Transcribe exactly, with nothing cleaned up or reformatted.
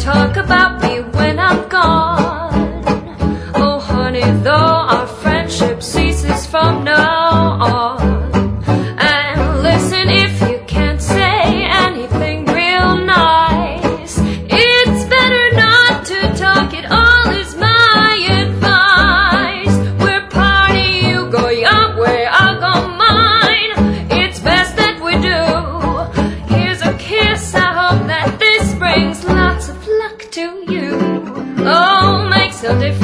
talk about me when I'm gone. Oh honey, though our friendship ceases from now on. And listen, if you can't say anything real nice, it's better not to talk at all is my advice. We're party, you go your way, I'll go mine. It's best that we do. Here's a kiss, I hope that this brings lots of luck to you. Oh, makes no difference.